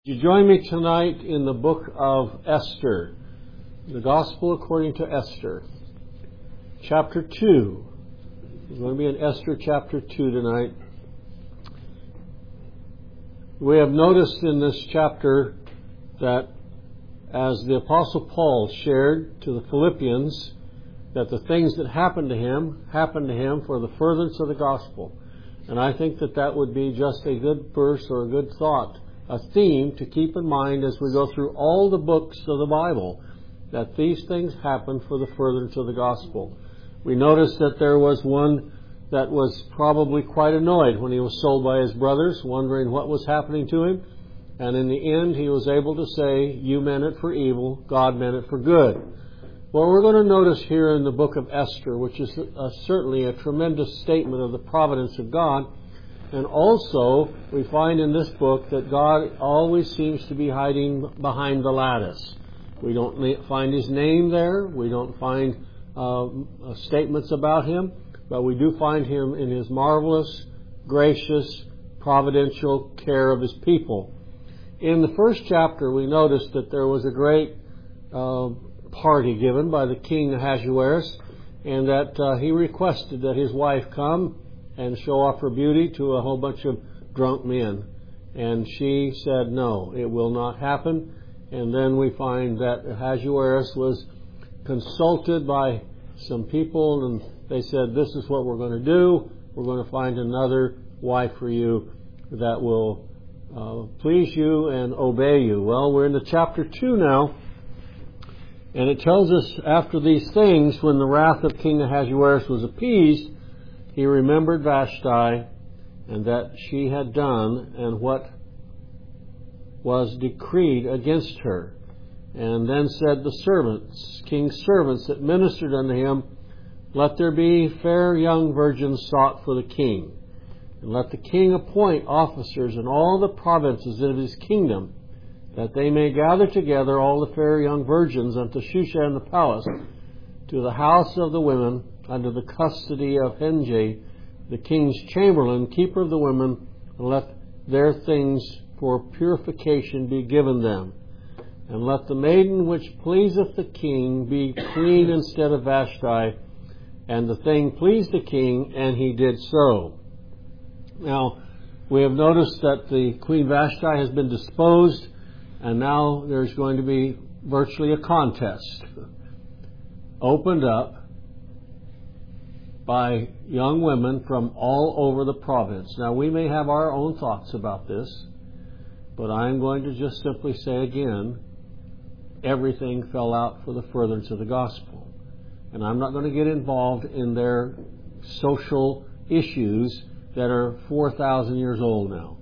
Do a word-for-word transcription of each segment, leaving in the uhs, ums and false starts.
You join me tonight in the book of Esther, the Gospel according to Esther, chapter two. We're going to be in Esther chapter two tonight. We have noticed in this chapter that as the Apostle Paul shared to the Philippians, that the things that happened to him, happened to him for the furtherance of the gospel. And I think that that would be just a good verse or a good thought, a theme to keep in mind as we go through all the books of the Bible, that these things happen for the furtherance of the gospel. We noticed that there was one that was probably quite annoyed when he was sold by his brothers, wondering what was happening to him. And in the end, he was able to say, "You meant it for evil, God meant it for good." Well, we're going to notice here in the book of Esther, which is a, certainly a tremendous statement of the providence of God. And also, we find in this book that God always seems to be hiding behind the lattice. We don't find His name there. We don't find uh, statements about Him. But we do find Him in His marvelous, gracious, providential care of His people. In the first chapter, we noticed that there was a great uh, party given by the king Ahasuerus, and that uh, he requested that his wife come and show off her beauty to a whole bunch of drunk men. And she said, no, it will not happen. And then we find that Ahasuerus was consulted by some people, and they said, this is what we're going to do. We're going to find another wife for you that will uh, please you and obey you. Well, we're in the chapter two now, and it tells us after these things, when the wrath of King Ahasuerus was appeased, he remembered Vashti and that she had done and what was decreed against her. And then said the servants, king's servants that ministered unto him, let there be fair young virgins sought for the king. And let the king appoint officers in all the provinces of his kingdom, that they may gather together all the fair young virgins unto Shushan the palace, to the house of the women, under the custody of Henjeh, the king's chamberlain, keeper of the women, and let their things for purification be given them. And let the maiden which pleaseth the king be queen instead of Vashti. And the thing pleased the king, and he did so. Now, we have noticed that the Queen Vashti has been disposed, and now there's going to be virtually a contest opened up by young women from all over the province. Now, we may have our own thoughts about this, but I'm going to just simply say again, everything fell out for the furtherance of the gospel. And I'm not going to get involved in their social issues that are four thousand years old now.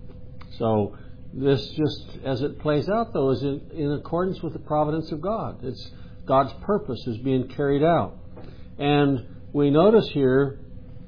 So this just, as it plays out, though, is in, in accordance with the providence of God. It's God's purpose is being carried out. And we notice here,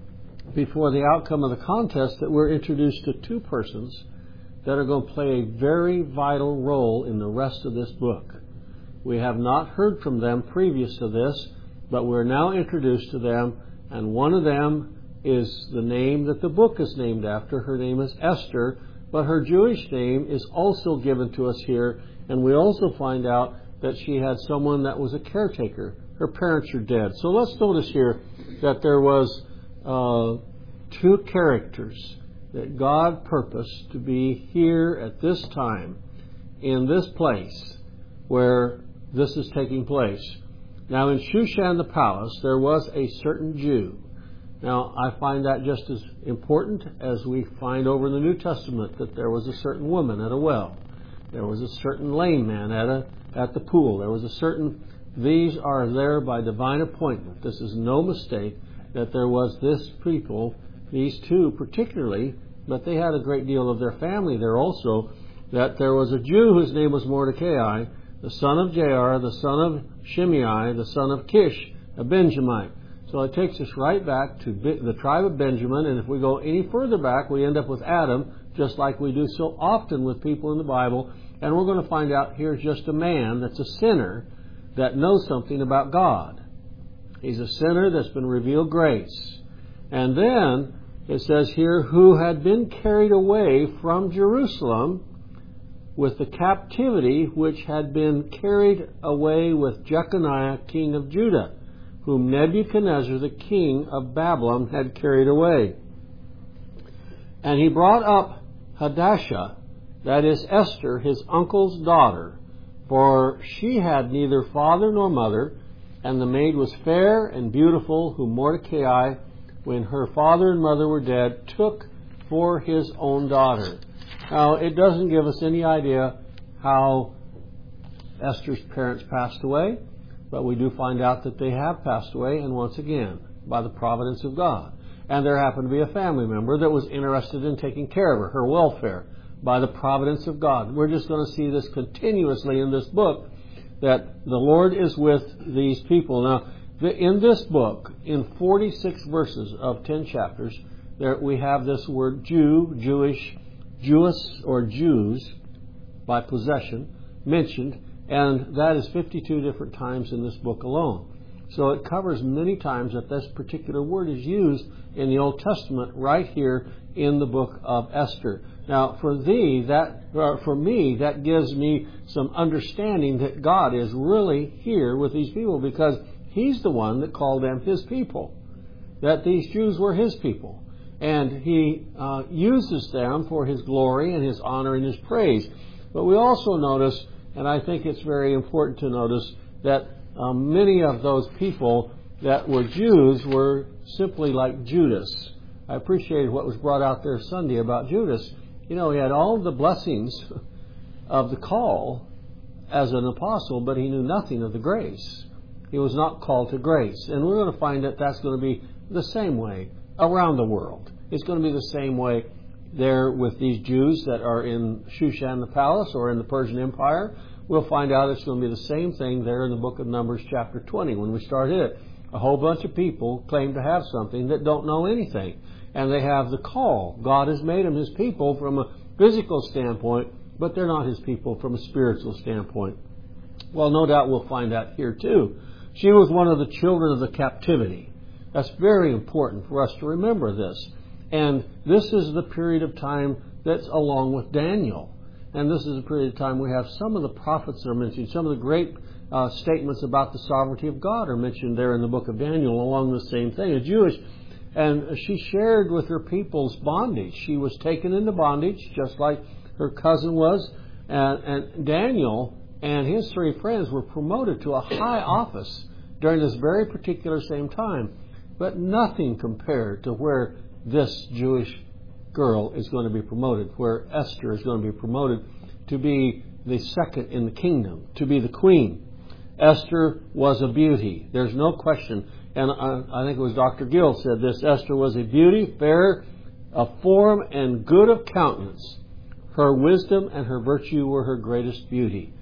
before the outcome of the contest, that we're introduced to two persons that are going to play a very vital role in the rest of this book. We have not heard from them previous to this, but we're now introduced to them, and one of them is the name that the book is named after. Her name is Esther, but her Jewish name is also given to us here, and we also find out that she had someone that was a caretaker. Her parents are dead. So let's notice here that there was uh, two characters that God purposed to be here at this time, in this place where this is taking place. Now, in Shushan the palace, there was a certain Jew. Now, I find that just as important as we find over in the New Testament that there was a certain woman at a well. There was a certain lame man at a at the pool. There was a certain... These are there by divine appointment. This is no mistake that there was this people, these two particularly, but they had a great deal of their family there also, that there was a Jew whose name was Mordecai, the son of Jair, the son of Shimei, the son of Kish, a Benjamite. So it takes us right back to the tribe of Benjamin, and if we go any further back, we end up with Adam, just like we do so often with people in the Bible, and we're going to find out here's just a man that's a sinner that knows something about God. He's a sinner that's been revealed grace. And then it says here, who had been carried away from Jerusalem with the captivity which had been carried away with Jeconiah king of Judah, whom Nebuchadnezzar the king of Babylon had carried away. And he brought up Hadassah, that is Esther, his uncle's daughter, for she had neither father nor mother, and the maid was fair and beautiful, whom Mordecai, when her father and mother were dead, took for his own daughter. Now, it doesn't give us any idea how Esther's parents passed away, but we do find out that they have passed away, and once again, by the providence of God. And there happened to be a family member that was interested in taking care of her, her welfare, by the providence of God. We're just going to see this continuously in this book, that the Lord is with these people. Now, in this book, in forty-six verses of ten chapters, there we have this word Jew, Jewish, Jewess, or Jews, by possession, mentioned, and that is fifty-two different times in this book alone. So it covers many times that this particular word is used in the Old Testament right here in the book of Esther. Now, for thee, that uh, for me, that gives me some understanding that God is really here with these people, because He's the one that called them His people, that these Jews were His people. And He uh, uses them for His glory and His honor and His praise. But we also notice, and I think it's very important to notice, that um, many of those people that were Jews were simply like Judas. I appreciated what was brought out there Sunday about Judas. You know, he had all the blessings of the call as an apostle, but he knew nothing of the grace. He was not called to grace. And we're going to find that that's going to be the same way around the world. It's going to be the same way there with these Jews that are in Shushan the palace or in the Persian Empire. We'll find out it's going to be the same thing there in the book of Numbers chapter twenty when we start it. A whole bunch of people claim to have something that don't know anything. And they have the call. God has made them His people from a physical standpoint, but they're not His people from a spiritual standpoint. Well, no doubt we'll find that here too. She was one of the children of the captivity. That's very important for us to remember this. And this is the period of time that's along with Daniel. And this is a period of time we have some of the prophets that are mentioned. Some of the great uh, statements about the sovereignty of God are mentioned there in the book of Daniel along the same thing. A Jewish, and she shared with her people's bondage. She was taken into bondage just like her cousin was. And, and Daniel and his three friends were promoted to a high office during this very particular same time. But nothing compared to where this Jewish girl is going to be promoted, where Esther is going to be promoted to be the second in the kingdom, to be the queen. Esther was a beauty. There's no question. And I, I think it was Doctor Gill said this. Esther was a beauty, fair of form and good of countenance. Her wisdom and her virtue were her greatest beauty.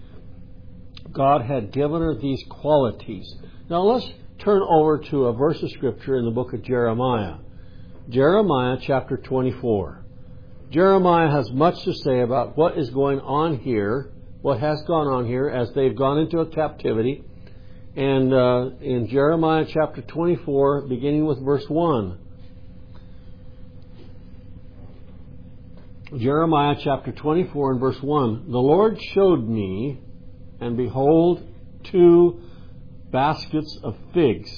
God had given her these qualities. Now let's turn over to a verse of Scripture in the book of Jeremiah. Jeremiah chapter twenty-four. Jeremiah has much to say about what is going on here, what has gone on here as they've gone into a captivity. And uh, in Jeremiah chapter twenty-four, beginning with verse one. Jeremiah chapter twenty-four and verse one. The Lord showed me, and behold, two baskets of figs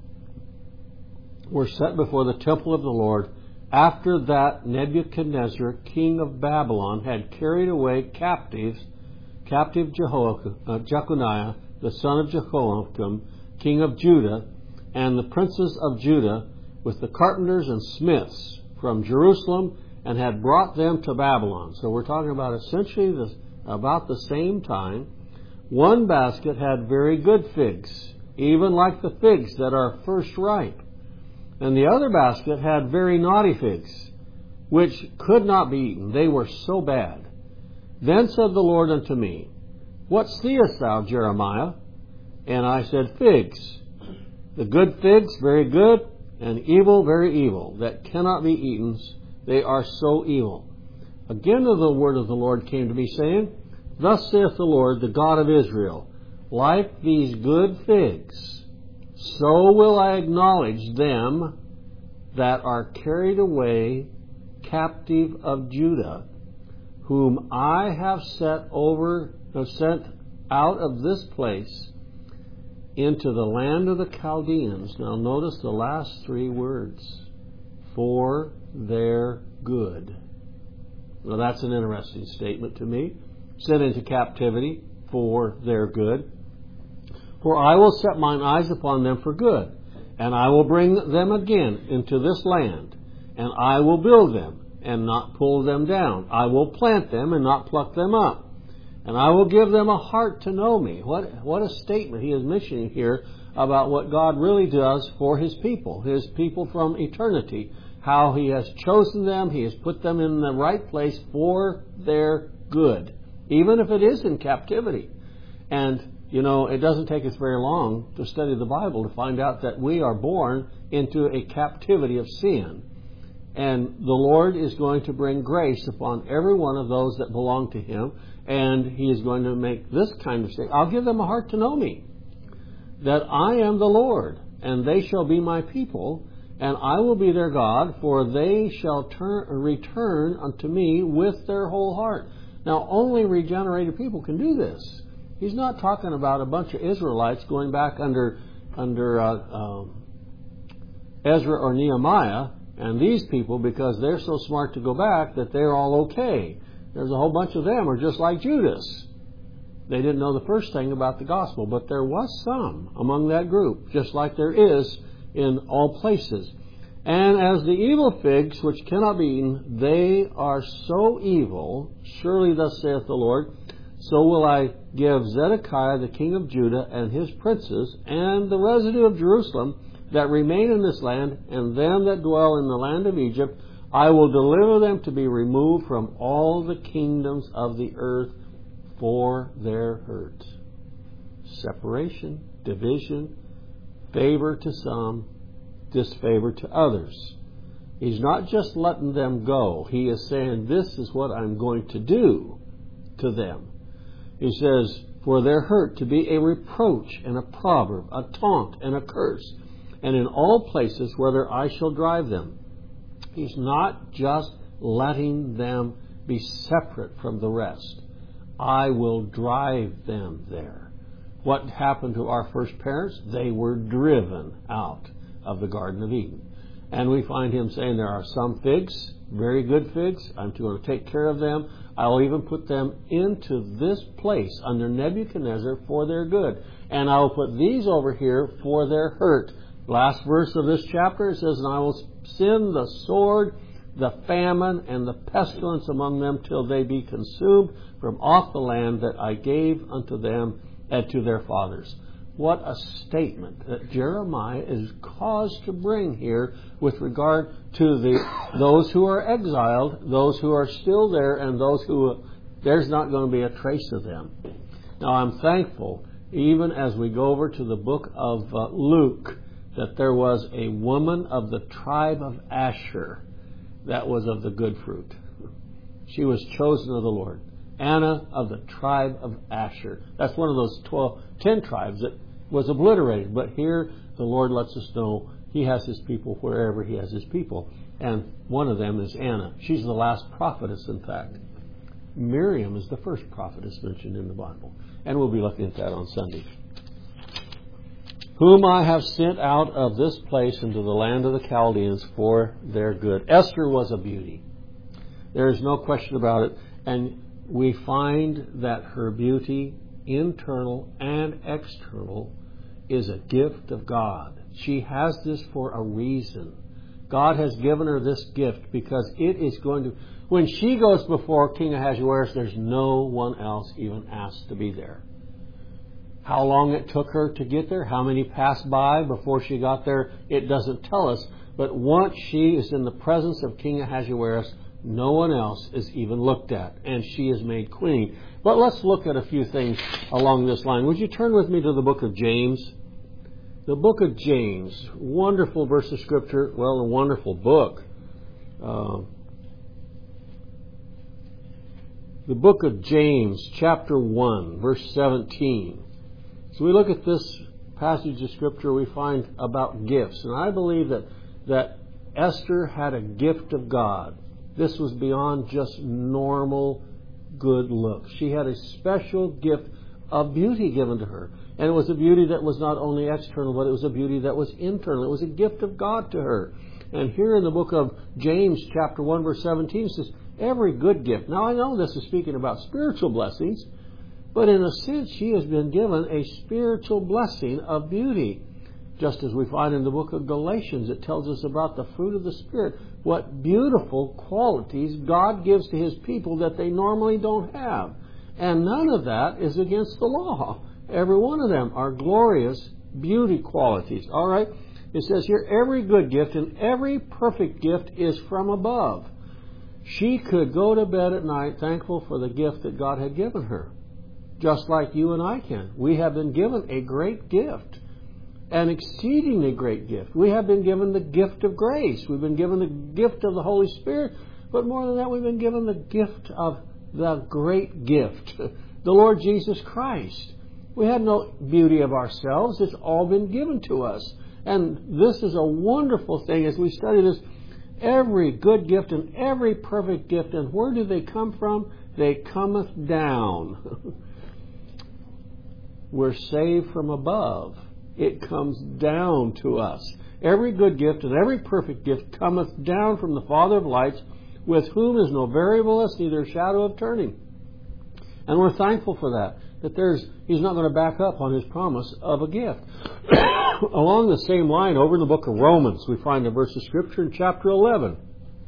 were set before the temple of the Lord, after that Nebuchadnezzar, king of Babylon, had carried away captives, captive Jehoiakim, uh, Jeconiah, the son of Jehoiakim, king of Judah, and the princes of Judah, with the carpenters and smiths from Jerusalem, and had brought them to Babylon. So we're talking about essentially this, about the same time. One basket had very good figs, even like the figs that are first ripe. And the other basket had very naughty figs, which could not be eaten. They were so bad. Then said the Lord unto me, What seest thou, Jeremiah? And I said, Figs. The good figs, very good, and evil, very evil, that cannot be eaten. They are so evil. Again the word of the Lord came to me, saying, Thus saith the Lord, the God of Israel, Like these good figs, so will I acknowledge them that are carried away captive of Judah, whom I have set over, or sent out of this place into the land of the Chaldeans. Now notice the last three words. For their good. Well, that's an interesting statement to me. Sent into captivity for their good. For I will set mine eyes upon them for good, and I will bring them again into this land, and I will build them and not pull them down. I will plant them and not pluck them up. And I will give them a heart to know me. What, what a statement he is mentioning here about what God really does for His people, His people from eternity. How He has chosen them, He has put them in the right place for their good, even if it is in captivity. And, you know, it doesn't take us very long to study the Bible to find out that we are born into a captivity of sin. And the Lord is going to bring grace upon every one of those that belong to Him. And He is going to make this kind of statement. I'll give them a heart to know me, that I am the Lord, and they shall be my people, and I will be their God, for they shall turn, return unto me with their whole heart. Now, only regenerated people can do this. He's not talking about a bunch of Israelites going back under under uh, um, Ezra or Nehemiah, and these people, because they're so smart to go back, that they're all okay. There's a whole bunch of them are just like Judas. They didn't know the first thing about the gospel, but there was some among that group, just like there is in all places. And as the evil figs which cannot be eaten, they are so evil, surely thus saith the Lord, so will I give Zedekiah the king of Judah and his princes, and the residue of Jerusalem that remain in this land, and them that dwell in the land of Egypt, I will deliver them to be removed from all the kingdoms of the earth for their hurt. Separation, division, favor to some, disfavor to others. He's not just letting them go. He is saying, this is what I'm going to do to them. He says, for their hurt to be a reproach and a proverb, a taunt and a curse, and in all places whither I shall drive them. He's not just letting them be separate from the rest. I will drive them there. What happened to our first parents? They were driven out of the Garden of Eden. And we find Him saying there are some figs, very good figs. I'm going to take care of them. I'll even put them into this place under Nebuchadnezzar for their good. And I will put these over here for their hurt. Last verse of this chapter, it says, and I will send the sword, the famine, and the pestilence among them till they be consumed from off the land that I gave unto them and to their fathers. What a statement that Jeremiah is caused to bring here with regard to the those who are exiled, those who are still there, and those who there's not going to be a trace of them. Now, I'm thankful, even as we go over to the book of uh, Luke, that there was a woman of the tribe of Asher that was of the good fruit. She was chosen of the Lord. Anna of the tribe of Asher. That's one of those twelve, ten tribes that was obliterated. But here the Lord lets us know He has His people wherever He has His people. And one of them is Anna. She's the last prophetess, in fact. Miriam is the first prophetess mentioned in the Bible. And we'll be looking at that on Sunday. Whom I have sent out of this place into the land of the Chaldeans for their good. Esther was a beauty. There is no question about it. And we find that her beauty, internal and external, is a gift of God. She has this for a reason. God has given her this gift because it is going to... When she goes before King Ahasuerus, there's no one else even asked to be there. How long it took her to get there, how many passed by before she got there, it doesn't tell us. But once she is in the presence of King Ahasuerus, no one else is even looked at, and she is made queen. But let's look at a few things along this line. Would you turn with me to the book of James? The book of James, wonderful verse of Scripture, well, a wonderful book. Uh, the book of James, chapter one, verse seventeen. So we look at this passage of Scripture, we find about gifts. And I believe that, that Esther had a gift of God. This was beyond just normal good looks. She had a special gift of beauty given to her. And it was a beauty that was not only external, but it was a beauty that was internal. It was a gift of God to her. And here in the book of James, chapter one, verse seventeen, it says, every good gift. Now I know this is speaking about spiritual blessings, but in a sense she has been given a spiritual blessing of beauty. Just as we find in the book of Galatians, it tells us about the fruit of the Spirit, what beautiful qualities God gives to His people that they normally don't have. And none of that is against the law. Every one of them are glorious beauty qualities. All right? It says here, every good gift and every perfect gift is from above. She could go to bed at night thankful for the gift that God had given her. Just like you and I can. We have been given a great gift. An exceedingly great gift. We have been given the gift of grace. We've been given the gift of the Holy Spirit. But more than that, we've been given the gift of the great gift, the Lord Jesus Christ. We have no beauty of ourselves. It's all been given to us. And this is a wonderful thing as we study this. Every good gift and every perfect gift. And where do they come from? They cometh down. We're saved from above. It comes down to us. Every good gift and every perfect gift cometh down from the Father of lights, with whom is no variableness, neither shadow of turning. And we're thankful for that, that there's He's not going to back up on His promise of a gift. Along the same line, over in the book of Romans, we find a verse of Scripture in chapter eleven.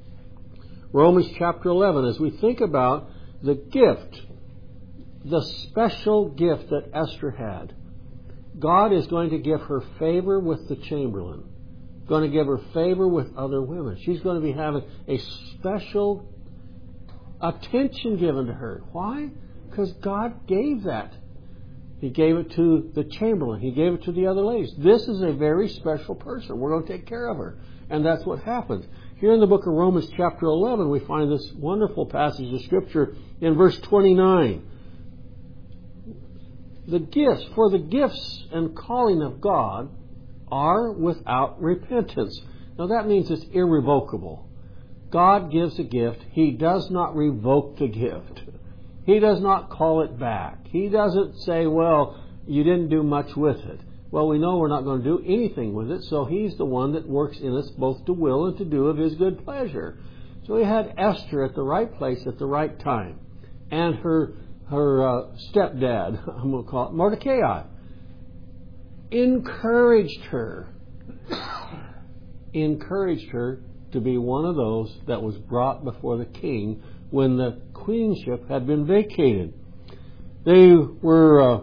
Romans chapter eleven, as we think about the gift, the special gift that Esther had. God is going to give her favor with the chamberlain. Going to give her favor with other women. She's going to be having a special attention given to her. Why? Because God gave that. He gave it to the chamberlain. He gave it to the other ladies. This is a very special person. We're going to take care of her. And that's what happened. Here in the book of Romans chapter eleven, we find this wonderful passage of Scripture in verse twenty-nine. The gifts, for the gifts and calling of God are without repentance. Now that means it's irrevocable. God gives a gift. He does not revoke the gift. He does not call it back. He doesn't say, well, you didn't do much with it. Well, we know we're not going to do anything with it, so He's the one that works in us both to will and to do of His good pleasure. So He had Esther at the right place at the right time. And her her uh, stepdad, I'm going to call it Mordecai, encouraged her, encouraged her to be one of those that was brought before the king when the queenship had been vacated. They were uh,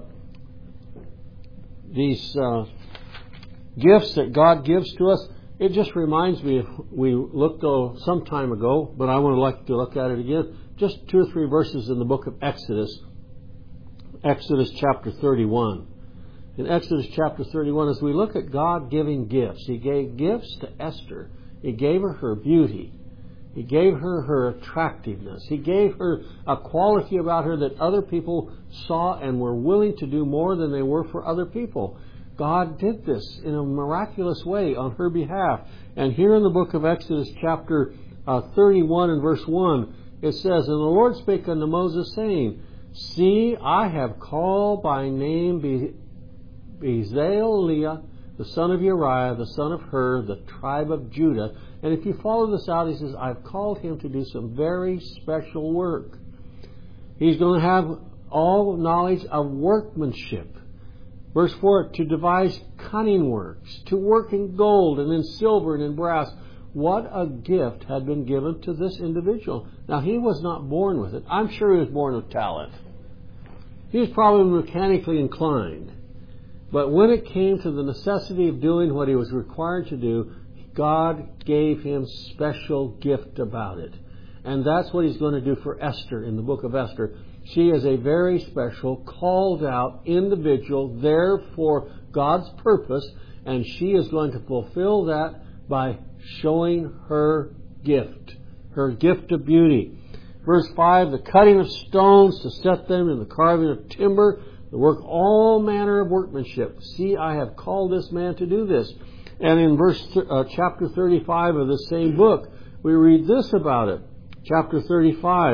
these uh, gifts that God gives to us. It just reminds me, if we looked uh, some time ago, but I want to like to look at it again. Just two or three verses in the book of Exodus. Exodus chapter thirty-one. In Exodus chapter thirty-one, as we look at God giving gifts, He gave gifts to Esther. He gave her her beauty. He gave her her attractiveness. He gave her a quality about her that other people saw and were willing to do more than they were for other people. God did this in a miraculous way on her behalf. And here in the book of Exodus chapter uh, thirty-one and verse one, it says, And the Lord spake unto Moses, saying, See, I have called by name Be- Bezaleel, the son of Uriah, the son of Hur, the tribe of Judah. And if you follow this out, he says, I've called him to do some very special work. He's going to have all knowledge of workmanship. Verse four, to devise cunning works, to work in gold and in silver and in brass. What a gift had been given to this individual. Now, he was not born with it. I'm sure he was born with talent. He was probably mechanically inclined. But when it came to the necessity of doing what he was required to do, God gave him special gift about it. And that's what He's going to do for Esther in the book of Esther. She is a very special, called out individual there for God's purpose, and she is going to fulfill that by showing her gift, her gift of beauty. Verse five, the cutting of stones to set them, and the carving of timber, to work all manner of workmanship. See, I have called this man to do this. And in verse th- uh, chapter thirty-five of the same book, we read this about it. Chapter thirty-five,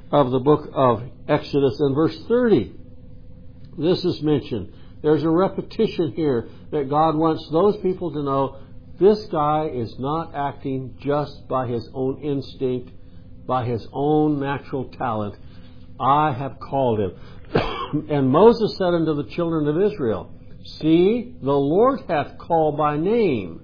of the book of Exodus in verse thirty. This is mentioned. There's a repetition here that God wants those people to know this guy is not acting just by his own instinct, by his own natural talent. I have called him. And Moses said unto the children of Israel, See, the Lord hath called by name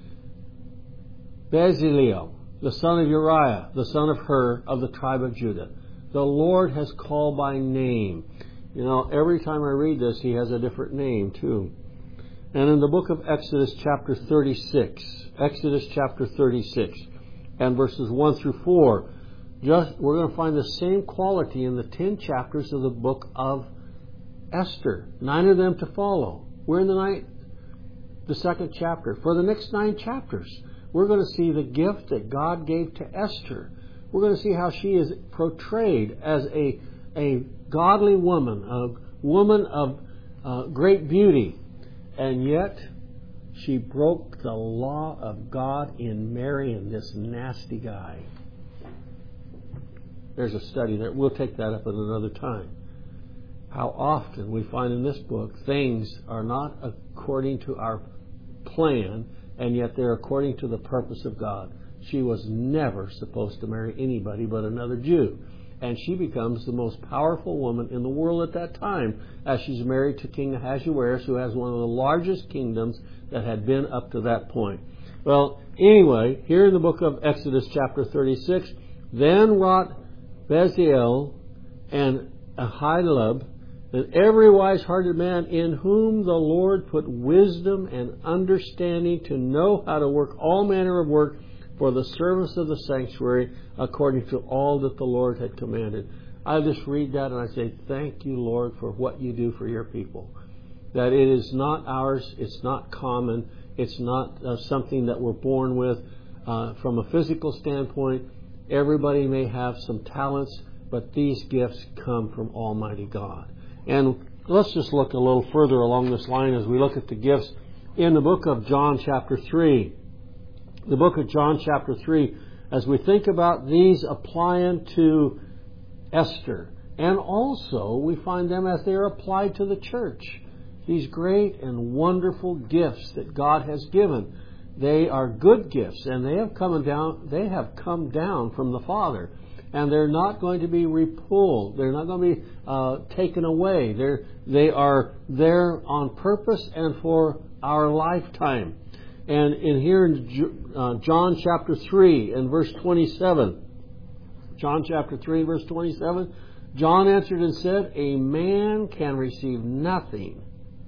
Bezaleel, the son of Uriah, the son of Hur, of the tribe of Judah. The Lord has called by name. You know, every time I read this, he has a different name too. And in the book of Exodus chapter thirty-six, Exodus chapter thirty-six, and verses one through four, just we're going to find the same quality in the ten chapters of the book of Esther. Nine of them to follow. We're in the ninth, the second chapter. For the next nine chapters, we're going to see the gift that God gave to Esther. We're going to see how she is portrayed as a, a godly woman, a woman of uh, great beauty. And yet, she broke the law of God in marrying this nasty guy. There's a study there. We'll take that up at another time. How often we find in this book things are not according to our plan, and yet they're according to the purpose of God. She was never supposed to marry anybody but another Jew. And she becomes the most powerful woman in the world at that time, as she's married to King Ahasuerus, who has one of the largest kingdoms that had been up to that point. Well, anyway, here in the book of Exodus chapter thirty-six, then wrought Bezaleel and Ahilud, and every wise-hearted man in whom the Lord put wisdom and understanding to know how to work all manner of work for the service of the sanctuary, according to all that the Lord had commanded. I just read that and I say, thank you, Lord, for what you do for your people. That it is not ours, it's not common, it's not uh, something that we're born with. Uh, from a physical standpoint, everybody may have some talents, but these gifts come from Almighty God. And let's just look a little further along this line as we look at the gifts in the book of John chapter three. The book of John chapter three, as we think about these applying to Esther, and also we find them as they are applied to the church. These great and wonderful gifts that God has given. They are good gifts, and they have come down, they have come down from the Father. And they're not going to be repulled. They're not going to be uh, taken away. They're, they are there on purpose and for our lifetime. And in here in uh, John chapter three and verse twenty-seven, John chapter three verse twenty-seven, John answered and said, a man can receive nothing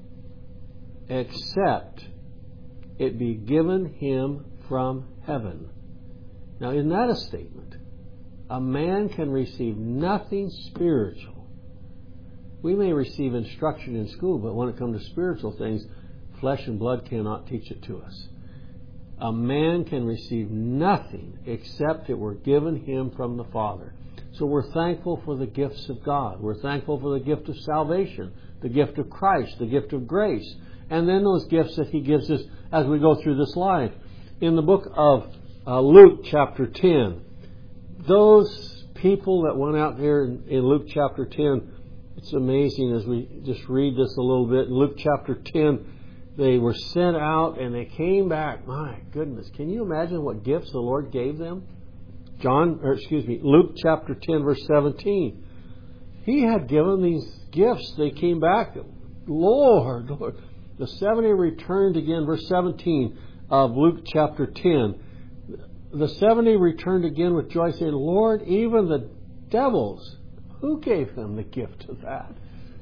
except it be given him from heaven. Now, isn't that a statement? A man can receive nothing spiritual. We may receive instruction in school, but when it comes to spiritual things, flesh and blood cannot teach it to us. A man can receive nothing except it were given him from the Father. So we're thankful for the gifts of God. We're thankful for the gift of salvation, the gift of Christ, the gift of grace, and then those gifts that He gives us as we go through this life. In the book of uh, Luke chapter ten, those people that went out there in, in Luke chapter ten, it's amazing as we just read this a little bit. In Luke chapter ten, they were sent out and they came back. My goodness, can you imagine what gifts the Lord gave them? John, or excuse me, Luke chapter ten, verse seventeen. He had given these gifts. They came back. Lord, Lord. The seventy returned again, verse seventeen of Luke chapter ten. The seventy returned again with joy, saying, Lord, even the devils, who gave them the gift of that?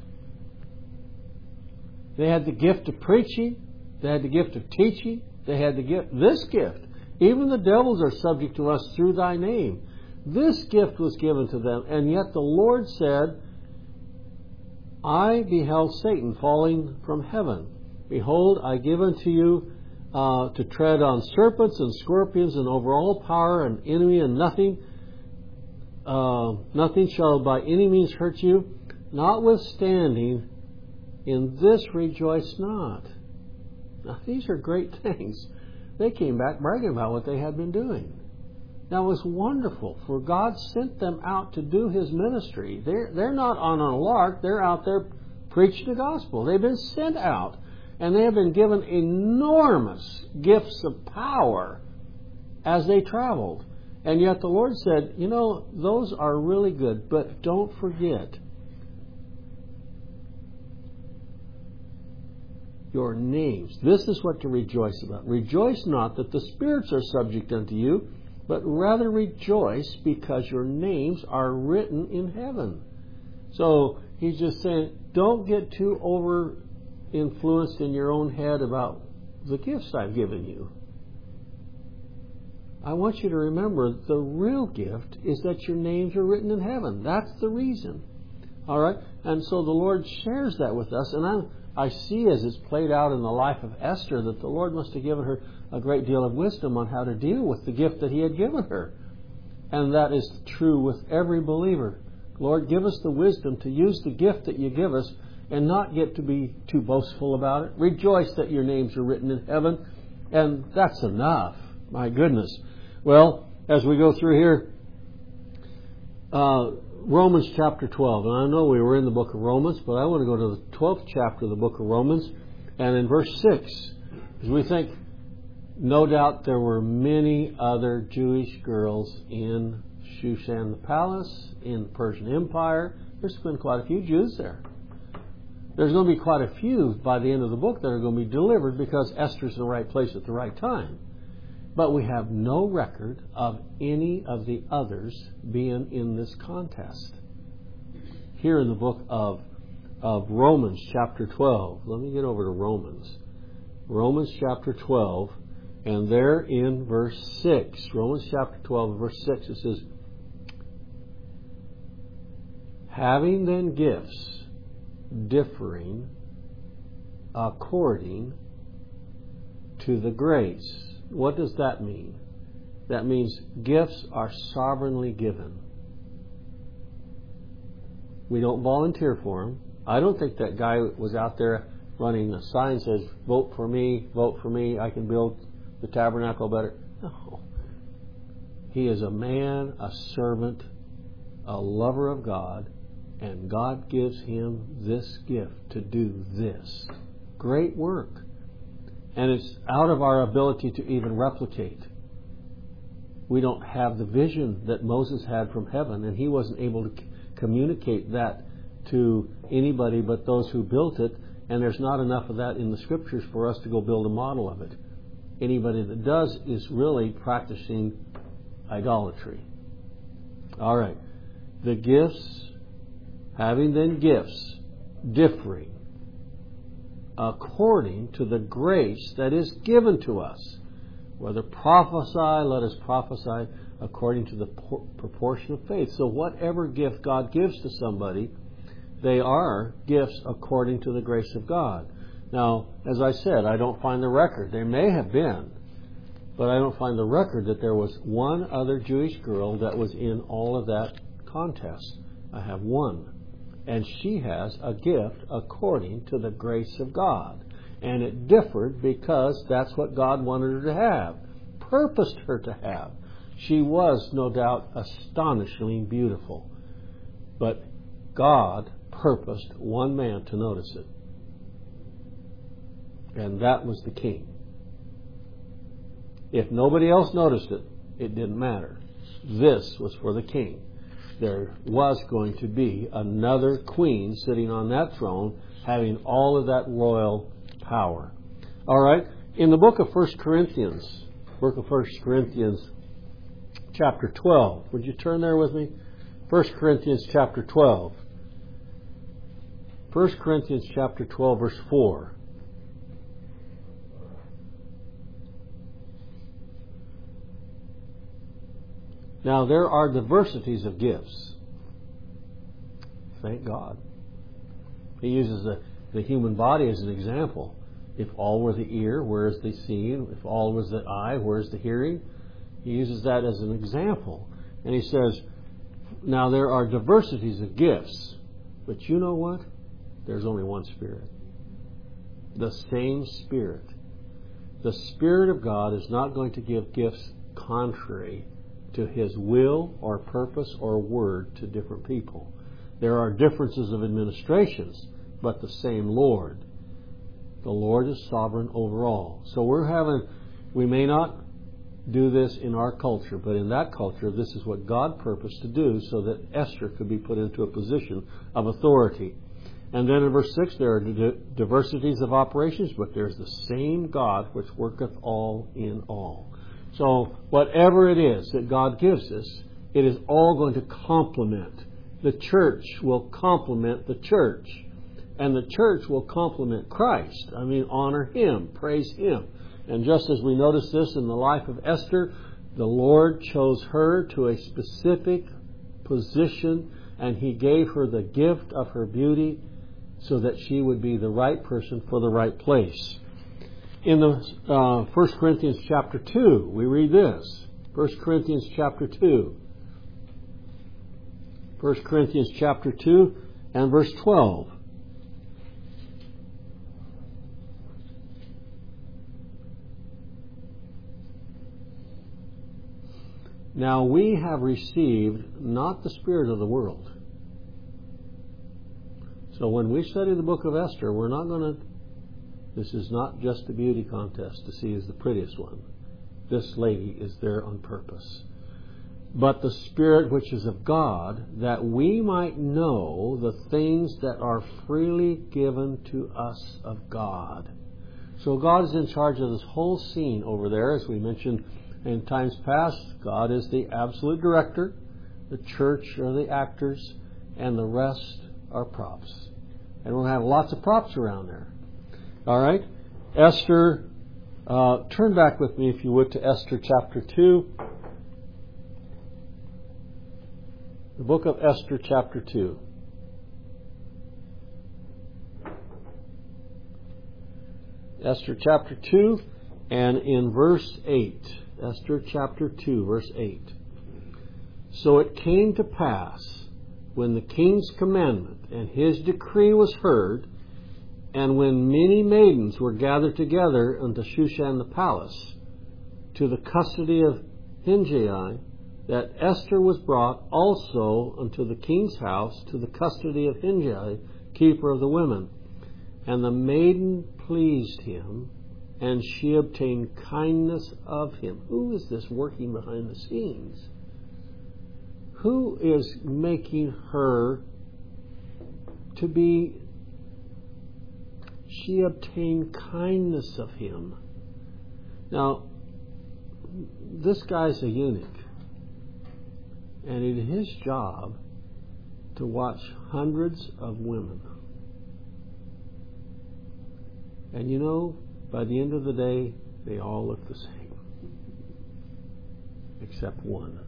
They had the gift of preaching. They had the gift of teaching. They had the gift, this gift. Even the devils are subject to us through thy name. This gift was given to them. And yet the Lord said, I beheld Satan falling from heaven. Behold, I give unto you uh, to tread on serpents and scorpions and over all power and enemy, and nothing, uh, nothing shall by any means hurt you. Notwithstanding, in this rejoice not. Now, these are great things. They came back bragging about what they had been doing. Now, it was wonderful, for God sent them out to do His ministry. They're, they're not on a lark. They're out there preaching the gospel. They've been sent out, and they have been given enormous gifts of power as they traveled. And yet the Lord said, you know, those are really good, but don't forget your names. This is what to rejoice about. Rejoice not that the spirits are subject unto you, but rather rejoice because your names are written in heaven. So He's just saying, don't get too over influenced in your own head about the gifts I've given you. I want you to remember the real gift is that your names are written in heaven. That's the reason. All right? And so the Lord shares that with us. And I, I see as it's played out in the life of Esther that the Lord must have given her a great deal of wisdom on how to deal with the gift that He had given her. And that is true with every believer. Lord, give us the wisdom to use the gift that You give us and not get to be too boastful about it. Rejoice that your names are written in heaven. And that's enough. My goodness. Well, as we go through here, uh, Romans chapter twelve. And I know we were in the book of Romans, but I want to go to the twelfth chapter of the book of Romans. And in verse six, as we think, no doubt there were many other Jewish girls in Shushan the palace, in the Persian Empire. There's been quite a few Jews there. There's going to be quite a few by the end of the book that are going to be delivered because Esther's in the right place at the right time. But we have no record of any of the others being in this contest. Here in the book of, of Romans chapter twelve. Let me get over to Romans. Romans chapter twelve. And there in verse six. Romans chapter twelve, verse six, it says, having then gifts differing according to the grace. What does that mean? That means gifts are sovereignly given. We don't volunteer for them. I don't think that guy was out there running a sign that says, vote for me, vote for me, I can build the tabernacle better. No. He is a man, a servant, a lover of God, and God gives him this gift to do this great work. And it's out of our ability to even replicate. We don't have the vision that Moses had from heaven, and he wasn't able to c- communicate that to anybody but those who built it, and there's not enough of that in the Scriptures for us to go build a model of it. Anybody that does is really practicing idolatry. All right. The gifts, having then gifts, differing according to the grace that is given to us. Whether prophesy, let us prophesy according to the por- proportion of faith. So whatever gift God gives to somebody, they are gifts according to the grace of God. Now, as I said, I don't find the record. There may have been, but I don't find the record that there was one other Jewish girl that was in all of that contest. I have one. And she has a gift according to the grace of God. And it differed because that's what God wanted her to have, purposed her to have. She was, no doubt, astonishingly beautiful. But God purposed one man to notice it. And that was the king. If nobody else noticed it, it didn't matter. This was for the king. There was going to be another queen sitting on that throne having all of that royal power. All right. In the book of First Corinthians, book of First Corinthians chapter twelve. Would you turn there with me? First Corinthians chapter twelve. First Corinthians chapter twelve, verse four. Now, there are diversities of gifts. Thank God. He uses the, the human body as an example. If all were the ear, where is the seeing? If all was the eye, where is the hearing? He uses that as an example. And he says, now there are diversities of gifts. But you know what? There's only one Spirit. The same Spirit. The Spirit of God is not going to give gifts contrary to His will or purpose or word to different people. There are differences of administrations, but the same Lord. The Lord is sovereign over all. So we're having, we may not do this in our culture, but in that culture, this is what God purposed to do so that Esther could be put into a position of authority. And then in verse six, there are diversities of operations, but there's the same God which worketh all in all. So whatever it is that God gives us, it is all going to complement. The church will complement the church. And the church will complement Christ. I mean, honor Him, praise Him. And just as we notice this in the life of Esther, the Lord chose her to a specific position, and He gave her the gift of her beauty so that she would be the right person for the right place. In the uh, First Corinthians chapter two, we read this. First Corinthians chapter two. First Corinthians chapter two and verse twelve. Now we have received not the spirit of the world. So when we study the book of Esther, we're not going to, this is not just a beauty contest to see who's the prettiest one. This lady is there on purpose. But the Spirit which is of God, that we might know the things that are freely given to us of God. So God is in charge of this whole scene over there. As we mentioned in times past, God is the absolute director. The church are the actors, and the rest are props. And we'll have lots of props around there. All right? Esther, uh, turn back with me, if you would, to Esther chapter two. The book of Esther chapter two. Esther chapter two and in verse eight. Esther chapter two, verse eight. So it came to pass, when the king's commandment and his decree was heard, and when many maidens were gathered together unto Shushan the palace, to the custody of Hinjai, that Esther was brought also unto the king's house, to the custody of Hinjai, keeper of the women. And the maiden pleased him, and she obtained kindness of him. Who is this working behind the scenes? Who is making her to be... She obtained kindness of him. Now, this guy's a eunuch. And it is his job to watch hundreds of women. And you know, by the end of the day, they all look the same. Except one.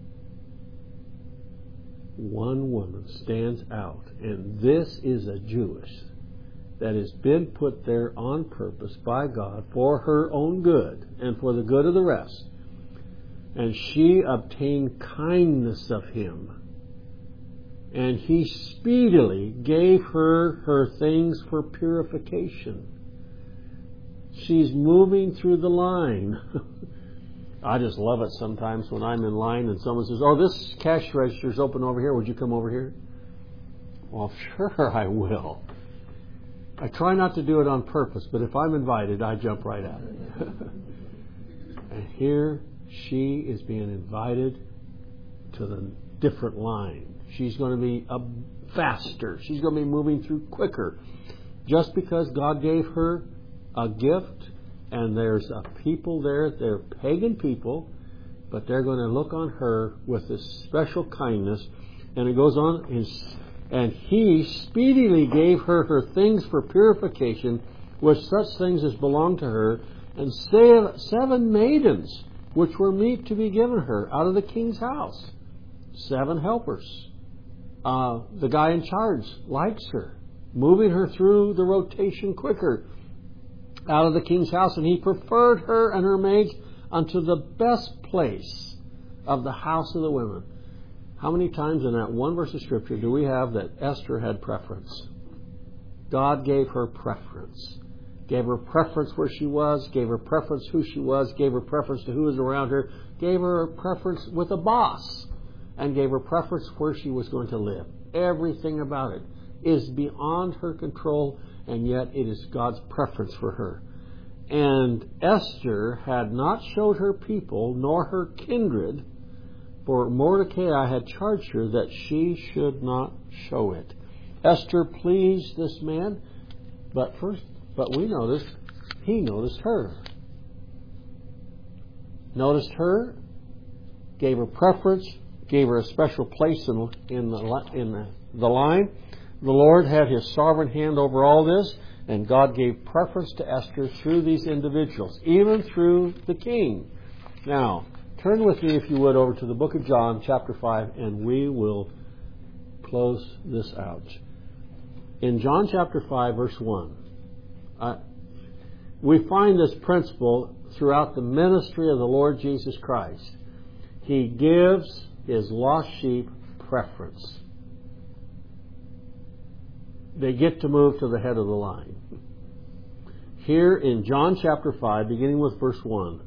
One woman stands out. And this is a Jewess that has been put there on purpose by God for her own good and for the good of the rest. And she obtained kindness of him. And he speedily gave her her things for purification. She's moving through the line. I just love it sometimes when I'm in line and someone says, oh, this cash register's open over here. Would you come over here? Well, sure I will. I try not to do it on purpose, but if I'm invited, I jump right at it. And here she is being invited to the different line. She's going to be a faster. She's going to be moving through quicker. Just because God gave her a gift, and there's a people there, they're pagan people, but they're going to look on her with this special kindness. And it goes on, and he speedily gave her her things for purification, with such things as belonged to her, and seven maidens, which were meet to be given her out of the king's house. Seven helpers. Uh, the guy in charge likes her, moving her through the rotation quicker out of the king's house, and he preferred her and her maids unto the best place of the house of the women. How many times in that one verse of Scripture do we have that Esther had preference? God gave her preference. gave her preference where she was, gave her preference who she was, gave her preference to who was around her, gave her a preference with a boss, and gave her preference where she was going to live. Everything about it is beyond her control, and yet it is God's preference for her. And Esther had not showed her people nor her kindred, for Mordecai had charged her that she should not show it. Esther pleased this man, but first, but we noticed he noticed her. Noticed her, gave her preference, gave her a special place in, in the in the, the line. The Lord had His sovereign hand over all this, and God gave preference to Esther through these individuals, even through the king. Now, turn with me, if you would, over to the book of John, chapter five, and we will close this out. In John chapter five, verse one, uh, we find this principle throughout the ministry of the Lord Jesus Christ. He gives His lost sheep preference. They get to move to the head of the line. Here in John chapter five, beginning with verse one,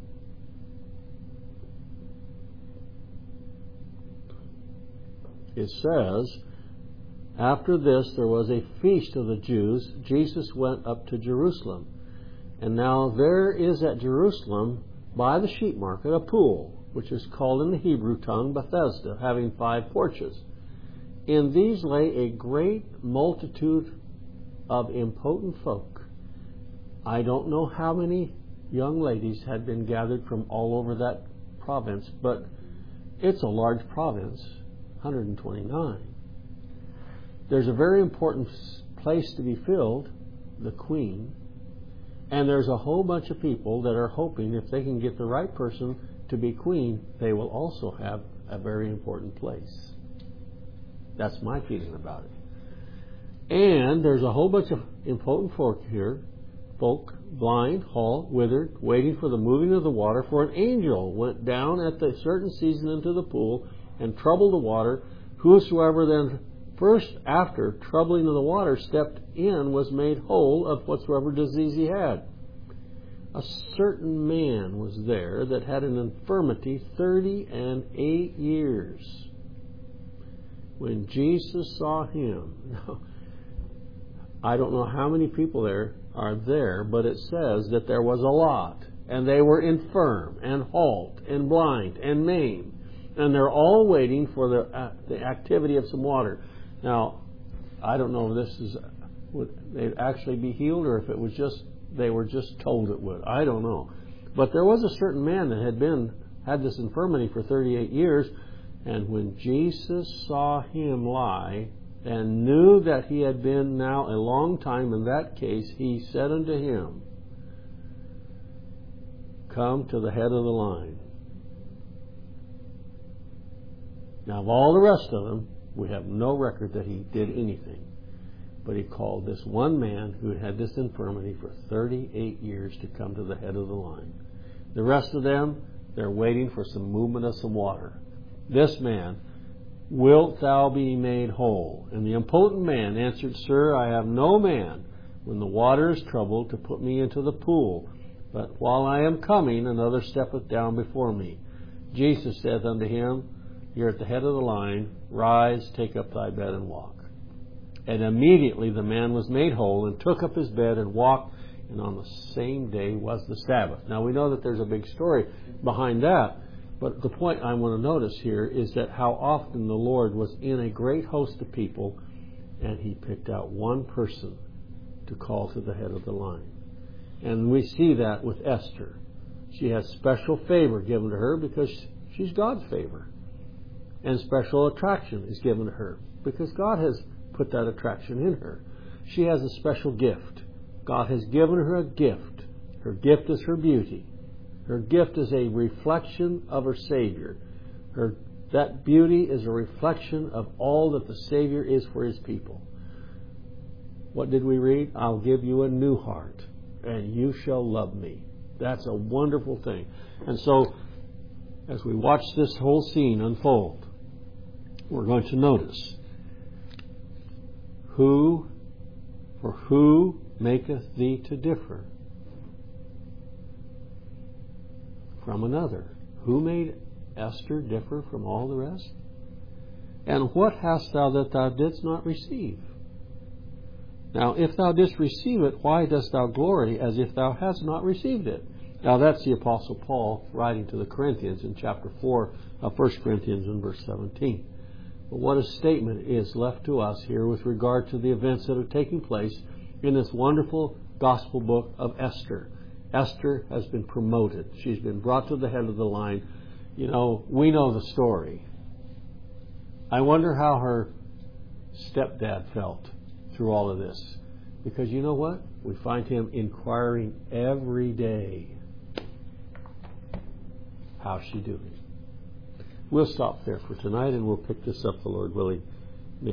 it says, after this there was a feast of the Jews. Jesus went up to Jerusalem. And now there is at Jerusalem by the sheep market a pool, which is called in the Hebrew tongue Bethesda, having five porches. In these lay a great multitude of impotent folk. I don't know how many young ladies had been gathered from all over that province, but it's a large province, one hundred twenty-nine. There's a very important place to be filled, the queen, and there's a whole bunch of people that are hoping if they can get the right person to be queen, they will also have a very important place. That's my feeling about it. And there's a whole bunch of impotent folk here, folk, blind, halt, withered, waiting for the moving of the water, for an angel went down at the certain season into the pool and troubled the water. Whosoever then first after troubling of the water stepped in was made whole of whatsoever disease he had. A certain man was there that had an infirmity thirty and eight years. When Jesus saw him, now, I don't know how many people there are there, but it says that there was a lot, and they were infirm and halt and blind and maimed, and they're all waiting for the uh, the activity of some water. Now, I don't know if this is would they'd actually be healed or if it was just they were just told it would. I don't know, but there was a certain man that had been had this infirmity for thirty-eight years. And when Jesus saw him lie, and knew that he had been now a long time in that case, he said unto him, come to the head of the line. Now, of all the rest of them, we have no record that he did anything. But he called this one man who had this infirmity for thirty-eight years to come to the head of the line. The rest of them, they're waiting for some movement of some water. This man, wilt thou be made whole? And the impotent man answered, Sir, I have no man, when the water is troubled, to put me into the pool. But while I am coming, another steppeth down before me. Jesus saith unto him, You're at the head of the line. Rise, take up thy bed, and walk. And immediately the man was made whole, and took up his bed, and walked. And on the same day was the Sabbath. Now we know that there's a big story behind that. But the point I want to notice here is that how often the Lord was in a great host of people, and He picked out one person to call to the head of the line. And we see that with Esther. She has special favor given to her because she's God's favor. And special attraction is given to her because God has put that attraction in her. She has a special gift. God has given her a gift. Her gift is her beauty. Her gift is a reflection of her Savior. Her, that beauty is a reflection of all that the Savior is for His people. What did we read? I'll give you a new heart, and you shall love me. That's a wonderful thing. And so, as we watch this whole scene unfold, we're going to notice who For who maketh thee to differ from another? Who made Esther differ from all the rest? And what hast thou that thou didst not receive? Now, if thou didst receive it, why dost thou glory as if thou hadst not received it? Now, that's the Apostle Paul writing to the Corinthians in chapter four of First Corinthians in verse seventeen. But what a statement is left to us here with regard to the events that are taking place in this wonderful gospel book of Esther. Esther has been promoted. She's been brought to the head of the line. You know, we know the story. I wonder how her stepdad felt through all of this. Because you know what? We find him inquiring every day. How's she doing? We'll stop there for tonight and we'll pick this up, the Lord willing,